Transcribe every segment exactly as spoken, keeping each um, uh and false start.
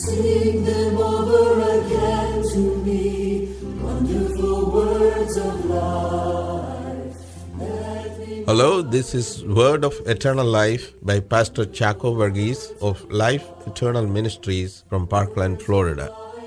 Sing them over again to me, wonderful words of life. Hello, this is Word of Eternal Life by Pastor Chaco Verghese of Life Eternal Ministries from Parkland, Florida.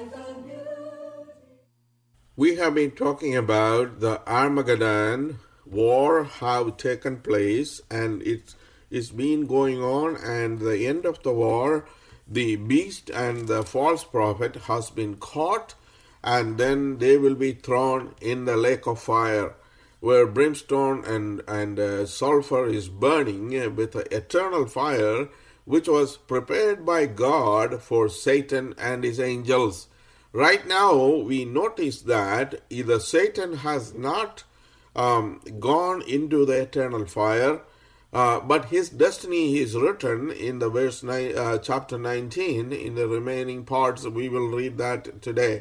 We have been talking about the Armageddon war have taken place, and it's it's been going on, and the end of the war, the beast and the false prophet has been caught, and then they will be thrown in the lake of fire, where brimstone and, and uh, sulfur is burning with an eternal fire, which was prepared by God for Satan and his angels. Right now, we notice that either Satan has not um, gone into the eternal fire, uh, but his destiny is written in the verse nine, uh, chapter nineteen. In the remaining parts, we will read that today.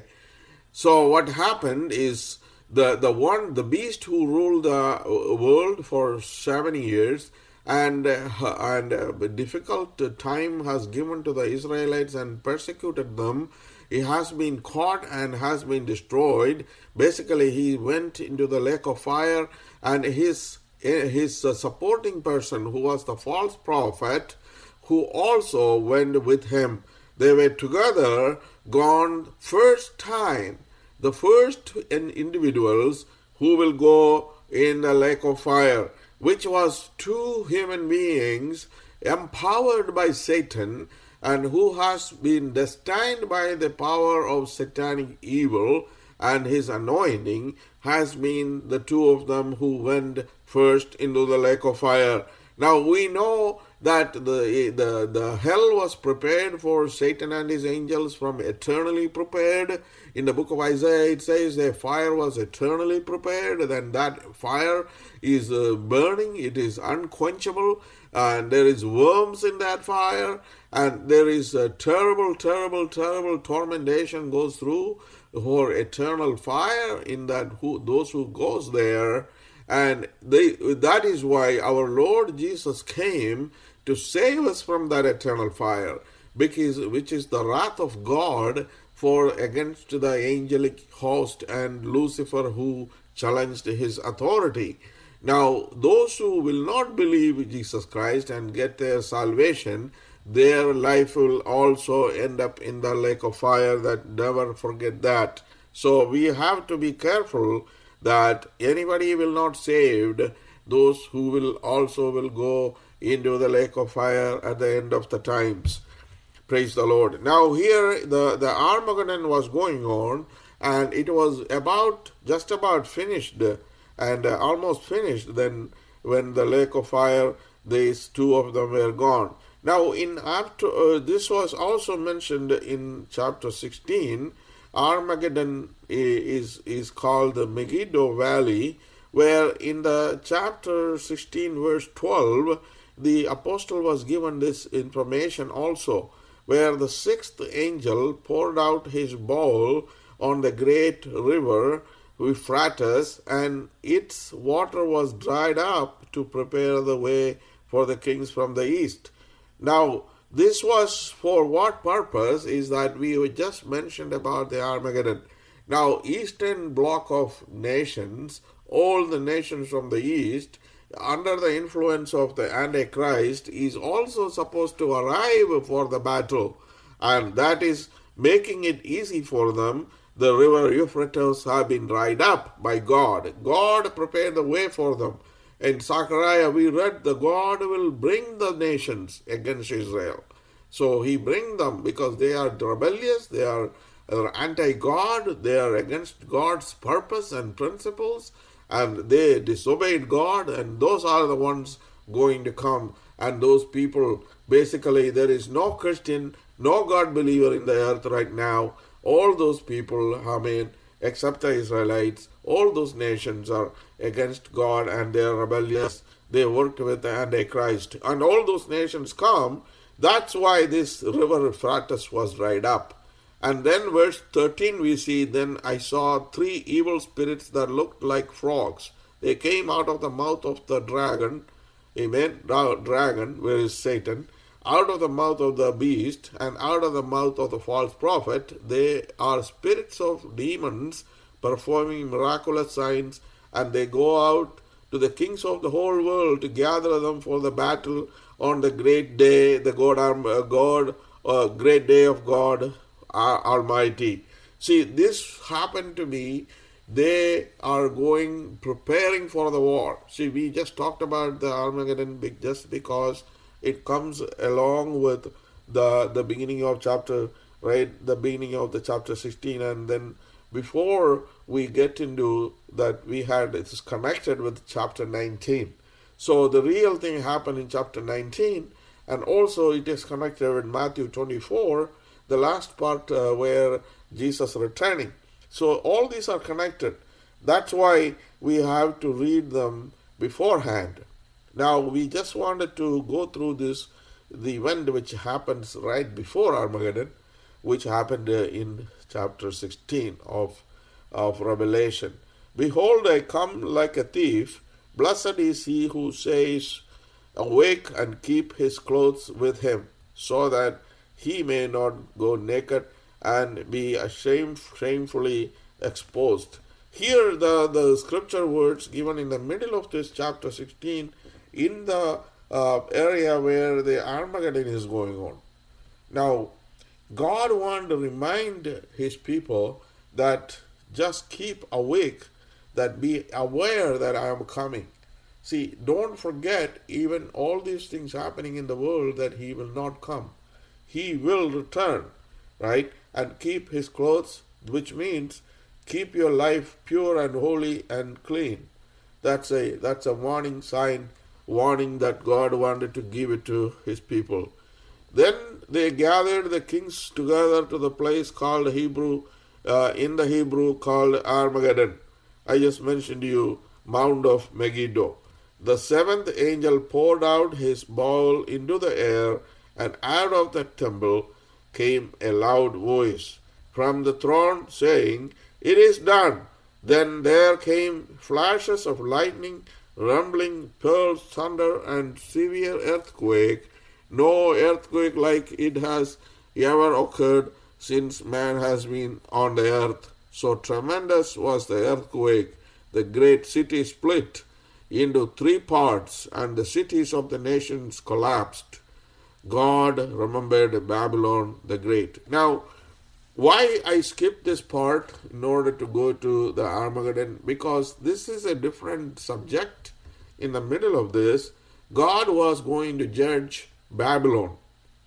So what happened is the the one the beast who ruled the world for seven years, and uh, and uh, difficult time has given to the Israelites and persecuted them. He has been caught and has been destroyed. Basically, he went into the lake of fire, and his his uh, supporting person, who was the false prophet, who also went with him. They were together gone first time. The first individuals who will go in the lake of fire, which was two human beings empowered by Satan, and who has been destined by the power of satanic evil and his anointing, has been the two of them who went first into the lake of fire. Now we know that the, the, the hell was prepared for Satan and his angels, from eternally prepared. In the book of Isaiah, it says the fire was eternally prepared, then that fire is uh, burning, it is unquenchable, and there is worms in that fire, and there is a terrible, terrible, terrible tormentation goes through for eternal fire in that who, those who goes there. And they, that is why our Lord Jesus came to save us from that eternal fire, because which is the wrath of God for against the angelic host and Lucifer, who challenged his authority. Now, those who will not believe Jesus Christ and get their salvation, their life will also end up in the lake of fire. That never forget that. So we have to be careful that anybody will not saved, those who will also will go into the lake of fire at the end of the times. Praise the Lord. Now here the, the Armageddon was going on, and it was about just about finished and uh, almost finished then when the lake of fire, these two of them were gone. Now in after uh, this was also mentioned in chapter sixteen. Armageddon is is called the Megiddo Valley, where in the chapter sixteen verse twelve the apostle was given this information also, where the sixth angel poured out his bowl on the great river Euphrates, and its water was dried up to prepare the way for the kings from the east. Now this was for what purpose is that we just mentioned about the Armageddon. Now, Eastern bloc of nations, all the nations from the East, under the influence of the Antichrist, is also supposed to arrive for the battle. And that is making it easy for them. The river Euphrates have been dried up by God. God prepared the way for them. In Zechariah, we read that God will bring the nations against Israel. So he brings them because they are rebellious, they are anti-God, they are against God's purpose and principles, and they disobeyed God, and those are the ones going to come. And those people, basically, there is no Christian, no God believer in the earth right now. All those people, I mean, except the Israelites, all those nations are against God and they are rebellious. They worked with the Antichrist. And all those nations come. That's why this river Euphrates was dried up. And then verse thirteen we see, then I saw three evil spirits that looked like frogs. They came out of the mouth of the dragon, amen, dragon, where is Satan, out of the mouth of the beast and out of the mouth of the false prophet. They are spirits of demons performing miraculous signs, and they go out to the kings of the whole world to gather them for the battle on the great day, the God, uh, God uh, great day of God uh, Almighty. See, this happened to be, they are going, preparing for the war. See, we just talked about the Armageddon just because it comes along with the the beginning of chapter, right? The beginning of the chapter sixteen, and then before we get into that, we had it's connected with chapter nineteen. So the real thing happened in chapter nineteen, and also it is connected with Matthew twenty-four, the last part uh, where Jesus returning. So all these are connected. That's why we have to read them beforehand. Now, we just wanted to go through this, the event which happens right before Armageddon, which happened uh, in chapter sixteen of, of Revelation. Behold, I come like a thief. Blessed is he who says, awake and keep his clothes with him, so that he may not go naked and be ashamed, shamefully exposed. Here, the, the scripture words given in the middle of this chapter sixteen, in the uh, area where the Armageddon is going on. Now, God wanted to remind his people that just keep awake, that be aware that I am coming. See, don't forget, even all these things happening in the world, that he will not come. He will return, right? And keep his clothes, which means keep your life pure and holy and clean. That's a that's a warning sign, warning that God wanted to give it to his people. Then they gathered the kings together to the place called Hebrew, uh, in the Hebrew called Armageddon. I just mentioned to you, Mount of Megiddo. The seventh angel poured out his bowl into the air, and out of the temple came a loud voice from the throne saying, "It is done." Then there came flashes of lightning, rumbling, pearls, thunder, and severe earthquake. No earthquake like it has ever occurred since man has been on the earth. So tremendous was the earthquake. The great city split into three parts, and the cities of the nations collapsed. God remembered Babylon the Great. Now, why I skipped this part in order to go to the Armageddon? Because this is a different subject. In the middle of this, God was going to judge Babylon.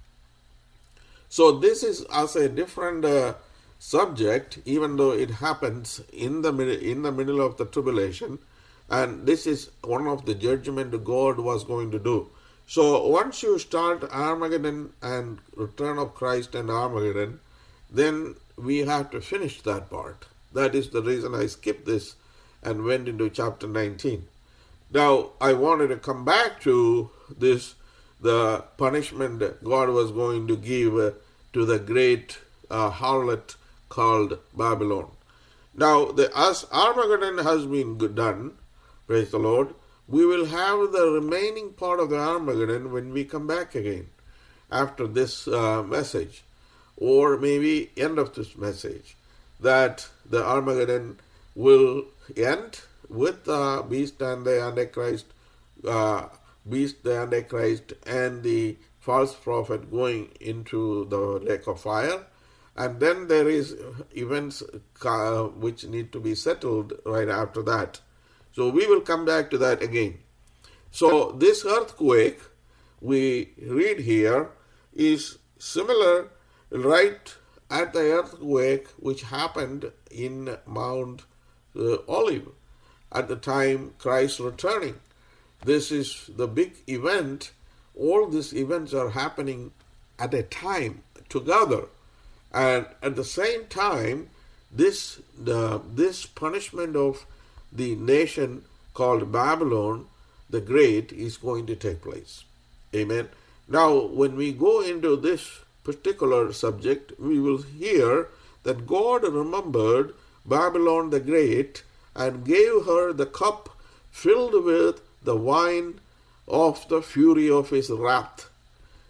So this is as a different uh, subject, even though it happens in the in the middle of the tribulation, and this is one of the judgment God was going to do. So once you start Armageddon and return of Christ and Armageddon, then we have to finish that part. That is the reason I skipped this and went into chapter nineteen. Now, I wanted to come back to this, the punishment God was going to give uh, to the great uh, harlot called Babylon. Now, the, as Armageddon has been done, praise the Lord, we will have the remaining part of the Armageddon when we come back again after this uh, message, or maybe end of this message, that the Armageddon will end with the beast and the Antichrist, uh, beast, the Antichrist, and the false prophet going into the lake of fire. And then there is events uh, which need to be settled right after that. So we will come back to that again. So this earthquake we read here is similar right at the earthquake which happened in Mount uh, Olive at the time Christ returning. This is the big event. All these events are happening at a time together. And at the same time, this the this punishment of the nation called Babylon the Great is going to take place. Amen. Now, when we go into this particular subject, we will hear that God remembered Babylon the Great and gave her the cup filled with the wine of the fury of his wrath.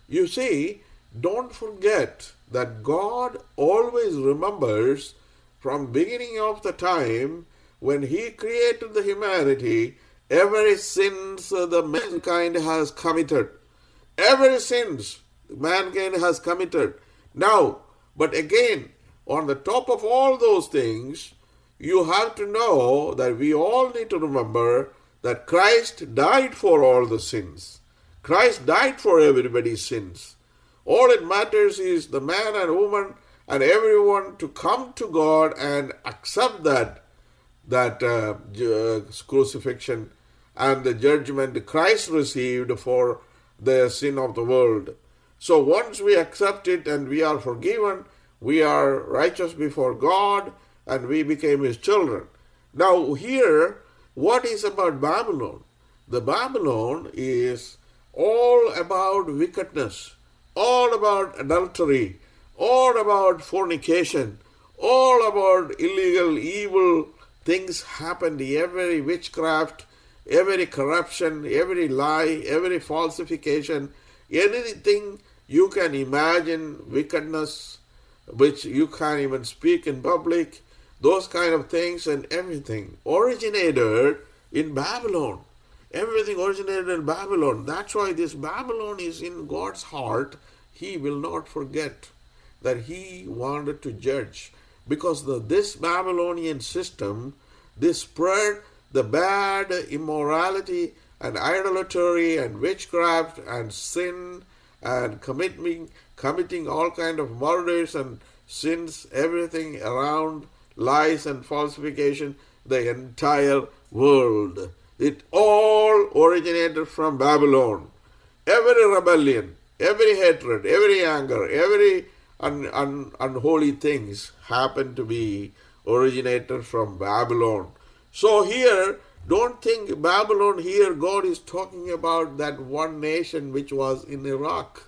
You see, don't forget that God always remembers from beginning of the time when He created the humanity, every sins the mankind has committed. Every sins mankind has committed. Now, but again, on the top of all those things, you have to know that we all need to remember that Christ died for all the sins. Christ died for everybody's sins. All it matters is the man and woman and everyone to come to God and accept that that uh, crucifixion and the judgment Christ received for the sin of the world. So once we accept it and we are forgiven, we are righteous before God and we became His children. Now here, what is about Babylon? The Babylon is all about wickedness, all about adultery, all about fornication, all about illegal, evil things happened, every witchcraft, every corruption, every lie, every falsification, anything you can imagine, wickedness, which you can't even speak in public, those kind of things and everything originated in Babylon. Everything originated in Babylon. That's why this Babylon is in God's heart. He will not forget that He wanted to judge. Because the, this Babylonian system, this spread the bad immorality and idolatry and witchcraft and sin and committing, committing all kind of murders and sins, everything around lies and falsification, the entire world. It all originated from Babylon. Every rebellion, every hatred, every anger, every un, un, unholy things happen to be originated from Babylon. So here, don't think Babylon here, God is talking about that one nation which was in Iraq.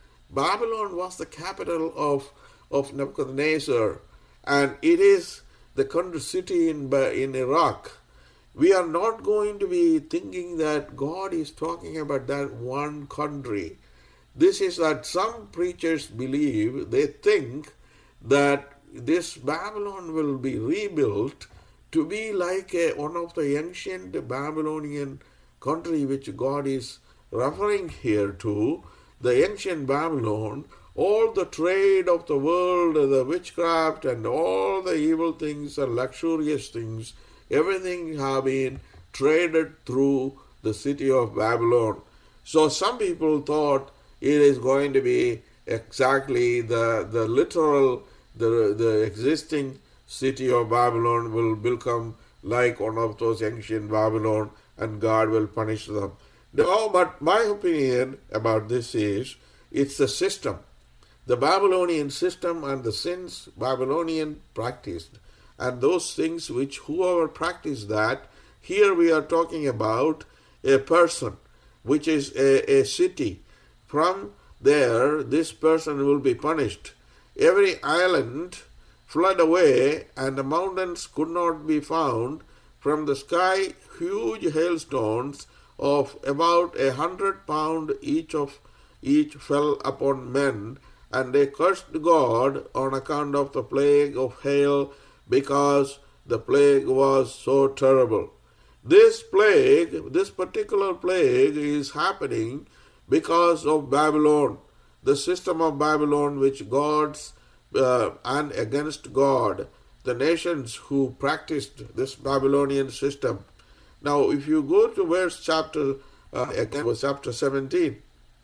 Babylon was the capital of, of Nebuchadnezzar, and it is the country city in, in Iraq. We are not going to be thinking that God is talking about that one country. This is that some preachers believe, they think that this Babylon will be rebuilt to be like a, one of the ancient Babylonian country which God is referring here to, the ancient Babylon, all the trade of the world, the witchcraft and all the evil things and luxurious things, everything have been traded through the city of Babylon. So some people thought it is going to be exactly the, the literal, the, the existing city of Babylon will become like one of those ancient Babylon and God will punish them. No, but my opinion about this is, it's the system. The Babylonian system and the sins Babylonian practiced, and those things which whoever practiced that, here we are talking about a person, which is a, a city. From there, this person will be punished. Every island fled away, and the mountains could not be found. From the sky, huge hailstones of about a hundred pound each of each fell upon men, and they cursed God on account of the plague of hail, because the plague was so terrible. This plague, this particular plague is happening because of Babylon, the system of Babylon which God's uh, and against God, the nations who practiced this Babylonian system. Now, if you go to verse chapter, uh, again, was chapter seventeen,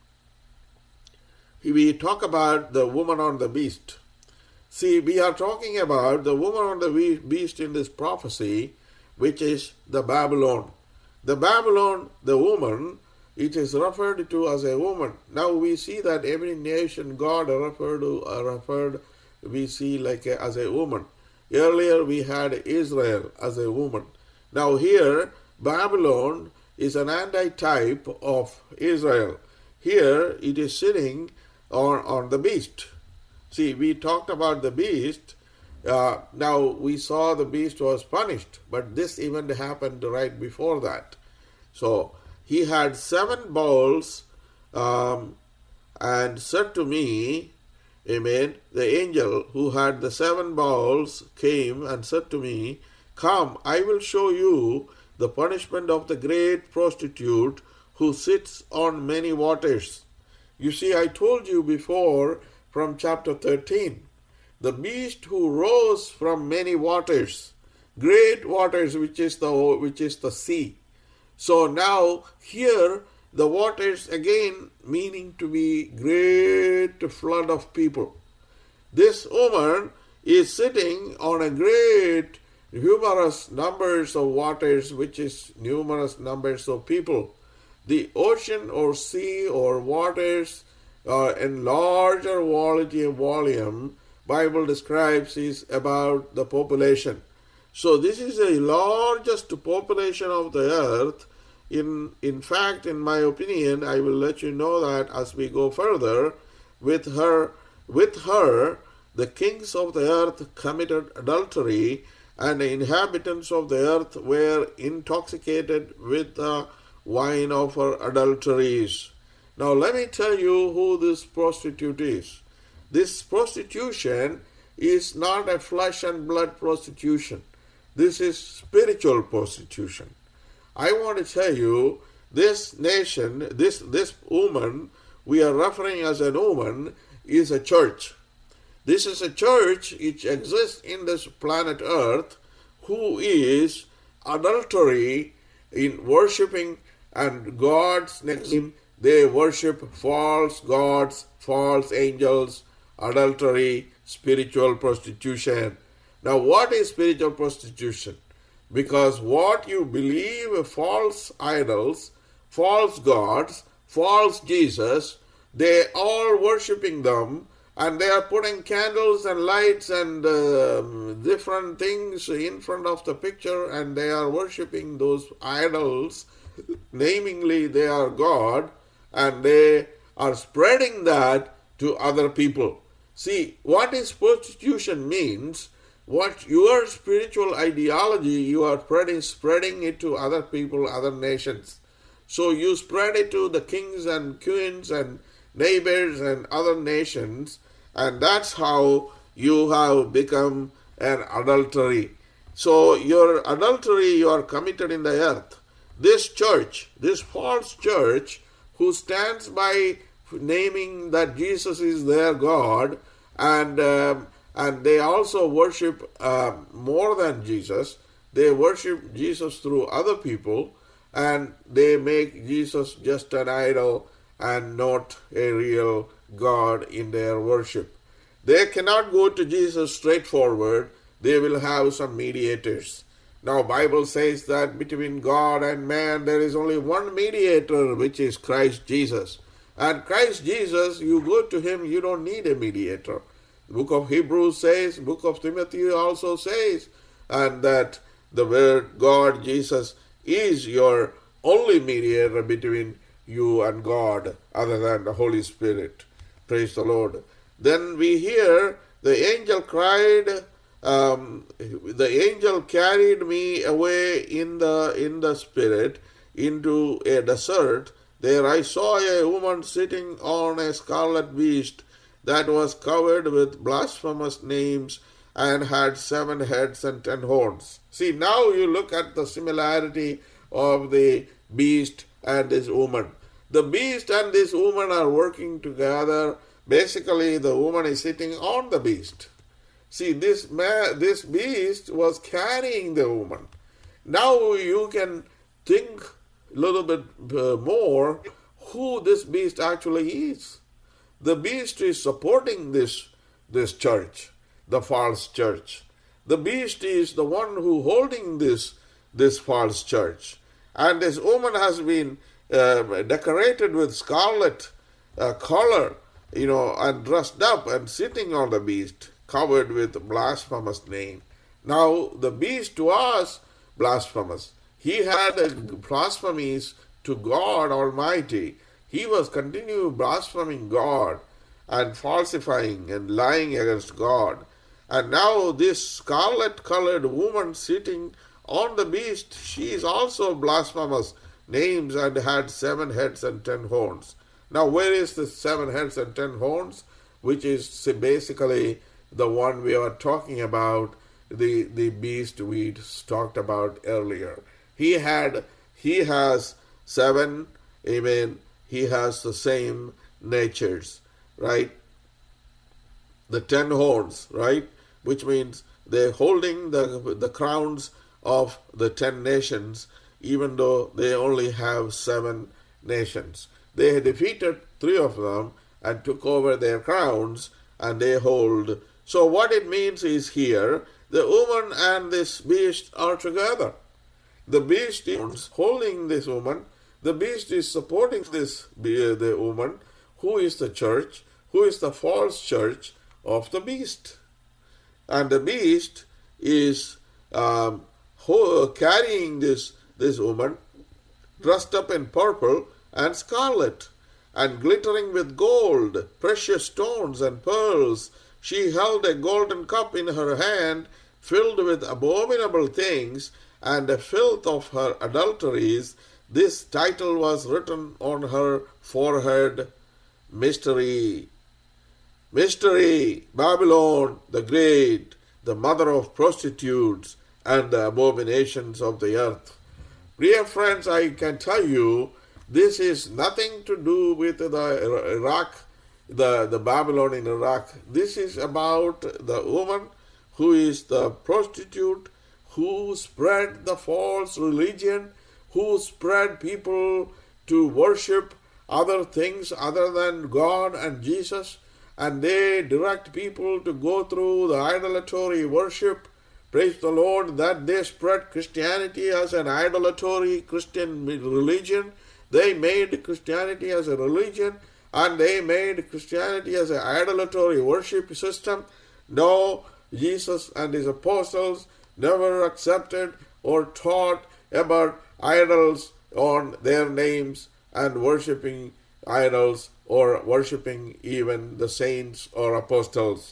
we talk about the woman on the beast. See, we are talking about the woman on the beast in this prophecy, which is the Babylon. The Babylon, the woman, it is referred to as a woman. Now we see that every nation God referred to, uh, referred, we see like a, as a woman. Earlier we had Israel as a woman. Now here, Babylon is an anti-type of Israel. Here it is sitting on, on the beast. See, we talked about the beast. Uh, now we saw the beast was punished, but this event happened right before that. So he had seven bowls um, and said to me, amen, the angel who had the seven bowls came and said to me, come, I will show you the punishment of the great prostitute who sits on many waters. You see, I told you before from chapter thirteen, the beast who rose from many waters, great waters, which is the which is the sea. So now here the waters again meaning to be great flood of people. This woman is sitting on a great numerous numbers of waters, which is numerous numbers of people. The ocean or sea or waters uh, in larger volume, volume, Bible describes is about the population. So this is the largest population of the earth. In in fact, in my opinion, I will let you know that as we go further, with her, with her, the kings of the earth committed adultery, and the inhabitants of the earth were intoxicated with the wine of her adulteries. Now let me tell you who this prostitute is. This prostitution is not a flesh and blood prostitution. This is spiritual prostitution. I want to tell you, this nation, this, this woman we are referring as a woman is a church. This is a church which exists in this planet Earth who is adultery in worshipping and God's name. They worship false gods, false angels, adultery, spiritual prostitution. Now, what is spiritual prostitution? Because what you believe, false idols, false gods, false Jesus, they all worshipping them, and they are putting candles and lights and uh, different things in front of the picture, and they are worshipping those idols, namingly they are God, and they are spreading that to other people. See, what is prostitution means, what your spiritual ideology, you are spreading, spreading it to other people, other nations. So you spread it to the kings and queens and neighbors and other nations, and that's how you have become an adultery. So your adultery you are committed in the earth. This church, this false church, who stands by naming that Jesus is their God, and um, and they also worship uh, more than Jesus. They worship Jesus through other people, and they make Jesus just an idol and not a real God in their worship. They cannot go to Jesus straightforward. They will have some mediators. Now, Bible says that between God and man there is only one mediator, which is Christ Jesus. And Christ Jesus, you go to him, you don't need a mediator. The book of Hebrews says, book of Timothy also says, and that the word God, Jesus, is your only mediator between you and God, other than the Holy Spirit. Praise the Lord. Then we hear the angel cried, um, the angel carried me away in the in the spirit into a desert. There I saw a woman sitting on a scarlet beast that was covered with blasphemous names and had seven heads and ten horns. See, now you look at the similarity of the beast and this woman. The beast and this woman are working together. Basically, the woman is sitting on the beast. See, this man, this beast was carrying the woman. Now you can think a little bit uh, more who this beast actually is. The beast is supporting this, this church, the false church. The beast is the one who holding this, this false church. And this woman has been uh, decorated with scarlet uh, color, you know, and dressed up and sitting on the beast, covered with blasphemous name. Now, the beast was blasphemous. He had a blasphemies to God Almighty. He was continually blaspheming God and falsifying and lying against God. And now this scarlet-colored woman sitting on the beast, she is also blasphemous names and had seven heads and ten horns. Now, where is the seven heads and ten horns, which is basically the one we are talking about, the, the beast we talked about earlier. He had, he has seven, amen, he has the same natures, right? The ten horns, right? Which means they're holding the, the crowns of the ten nations, even though they only have seven nations. They had defeated three of them and took over their crowns, and they hold. So what it means is here, the woman and this beast are together. The beast is holding this woman. The beast is supporting this the woman, who is the church, who is the false church of the beast. And the beast is um, carrying this, this woman dressed up in purple and scarlet, and glittering with gold, precious stones and pearls. She held a golden cup in her hand, filled with abominable things and the filth of her adulteries. This title was written on her forehead, Mystery. Mystery, Babylon the Great, the mother of prostitutes and the abominations of the earth. Dear friends, I can tell you, this is nothing to do with the Iraq, the, the Babylon in Iraq. This is about the woman who is the prostitute, who spread the false religion, who spread people to worship other things other than God and Jesus, and they direct people to go through the idolatory worship. Praise the Lord, that they spread Christianity as an idolatory Christian religion. They made Christianity as a religion, and they made Christianity as an idolatory worship system. No, Jesus and his apostles never accepted or taught about idols on their names and worshipping idols or worshipping even the saints or apostles.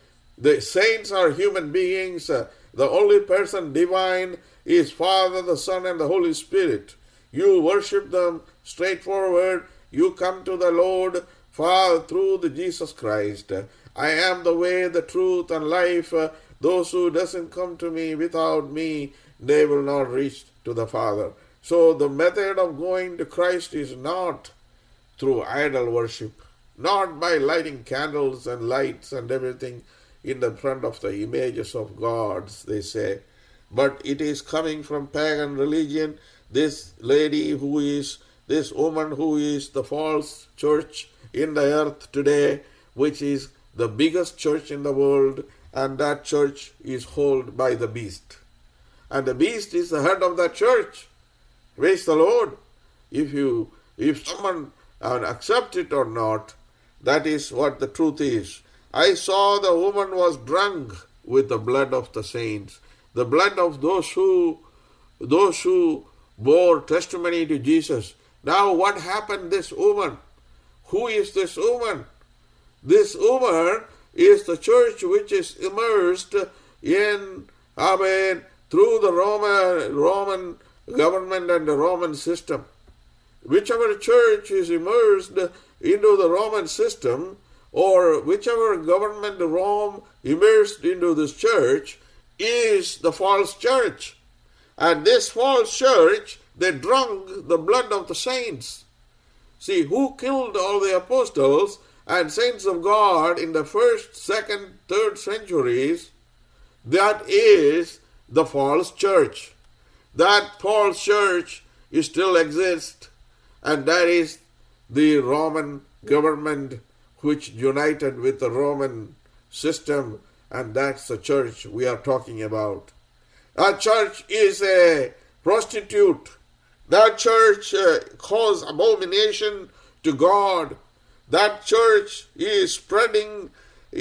The saints are human beings. The only person divine is Father, the Son, and the Holy Spirit. You worship them straightforward. You come to the Lord Father through the Jesus Christ. I am the way, the truth, and life. Those who doesn't come to me without me, they will not reach to the Father. So the method of going to Christ is not through idol worship, not by lighting candles and lights and everything in the front of the images of gods, they say, but it is coming from pagan religion. This lady who is, this woman who is the false church in the earth today, which is the biggest church in the world, and that church is held by the beast. And the beast is the head of that church. Praise the Lord. If you, if someone uh, accept it or not, that is what the truth is. I saw the woman was drunk with the blood of the saints, the blood of those who, those who bore testimony to Jesus. Now what happened this woman? Who is this woman? This woman is the church which is immersed in, I mean, through the Roman, Roman government and the Roman system. Whichever church is immersed into the Roman system, or whichever government Rome immersed into this church, is the false church. And this false church, they drunk the blood of the saints. See, who killed all the apostles and saints of God in the first, second, third centuries? That is the false church. That false church is still exists, and that is the Roman government which united with the Roman system, and that's the church we are talking about. That church is a prostitute. That church uh, causes abomination to God. That church is spreading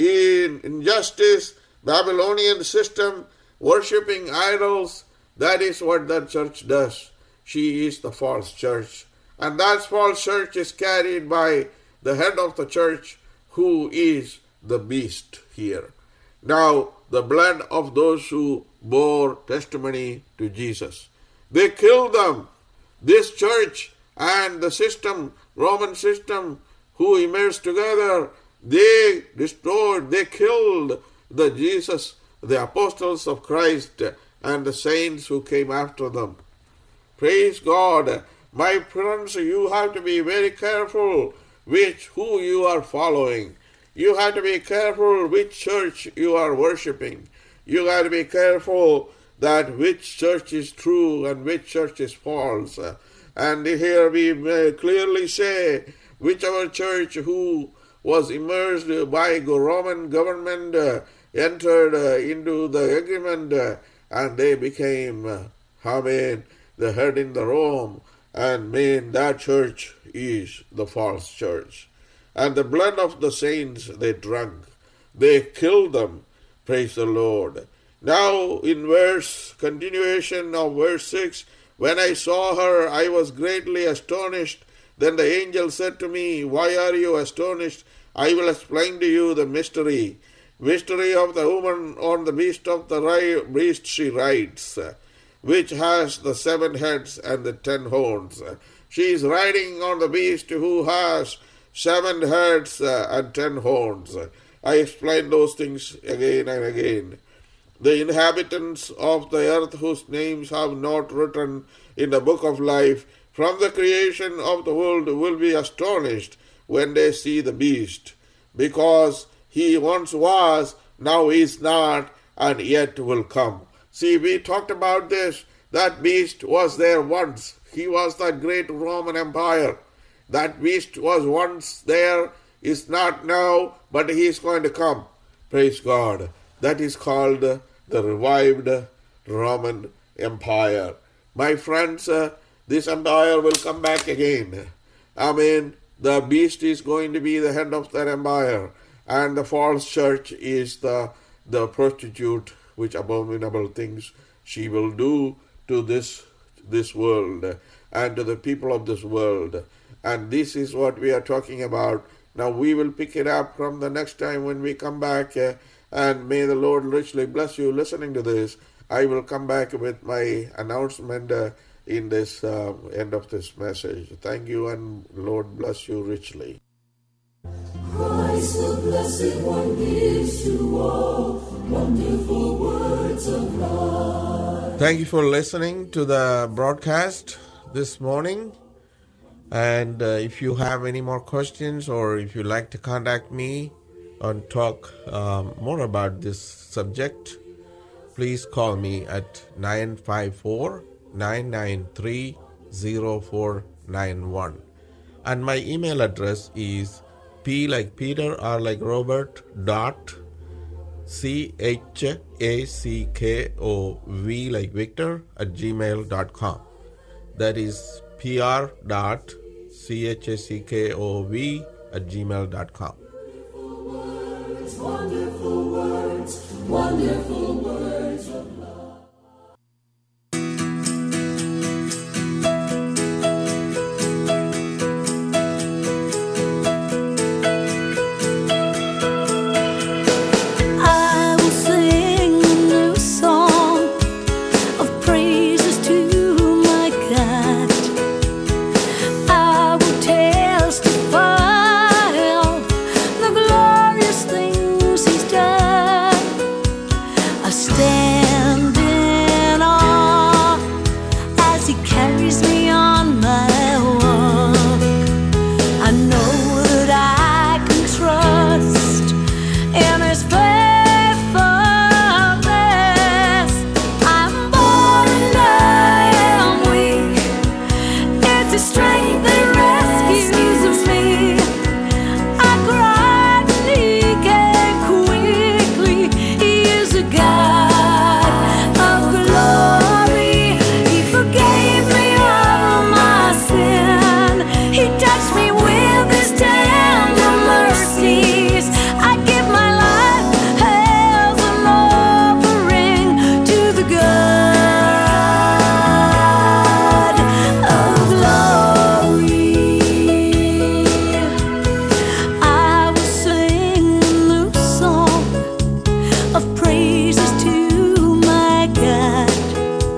in injustice, Babylonian system, worshipping idols. That is what that church does. She is the false church. And that false church is carried by the head of the church, who is the beast here. Now, the blood of those who bore testimony to Jesus. They killed them. This church and the system, Roman system, who immersed together, they destroyed, they killed the Jesus, the apostles of Christ, and the saints who came after them. Praise God. My friends, you have to be very careful which who you are following. You have to be careful which church you are worshiping. You have to be careful that which church is true and which church is false. And here we may clearly say whichever church who was immersed by the Roman government uh, entered uh, into the agreement uh, and they became, uh, amen, the head in the Rome, and mean that church is the false church. And the blood of the saints they drank. They killed them. Praise the Lord. Now in verse, continuation of verse six, when I saw her, I was greatly astonished. Then the angel said to me, why are you astonished? I will explain to you the mystery. Mystery of the woman on the beast of the beast she rides, which has the seven heads and the ten horns. She is riding on the beast who has seven heads and ten horns. I explain those things again and again. The inhabitants of the earth whose names have not written in the book of life from the creation of the world will be astonished when they see the beast, because he once was, now is not, and yet will come. See, we talked about this. That beast was there once. He was that great Roman Empire. That beast was once there, is not now, but he is going to come. Praise God. That is called the revived Roman Empire. My friends, uh, this empire will come back again. I mean, the beast is going to be the head of that empire, and the false church is the, the prostitute, which abominable things she will do to this, this world and to the people of this world. And this is what we are talking about. Now we will pick it up from the next time when we come back, uh, and may the Lord richly bless you listening to this. I will come back with my announcement uh, in this uh, end of this message. Thank you, and Lord bless you richly. Christ the Blessed One gives to all wonderful words of life. Thank you for listening to the broadcast this morning. And uh, if you have any more questions, or if you'd like to contact me and talk um, more about this subject, please call me at nine five four, nine nine three, zero four nine one. And my email address is P like Peter, R like Robert, dot C H A C K O V like Victor at gmail dot com. That is P R dot C H A C K O V at gmail dot com. Wonderful words, wonderful words, wonderful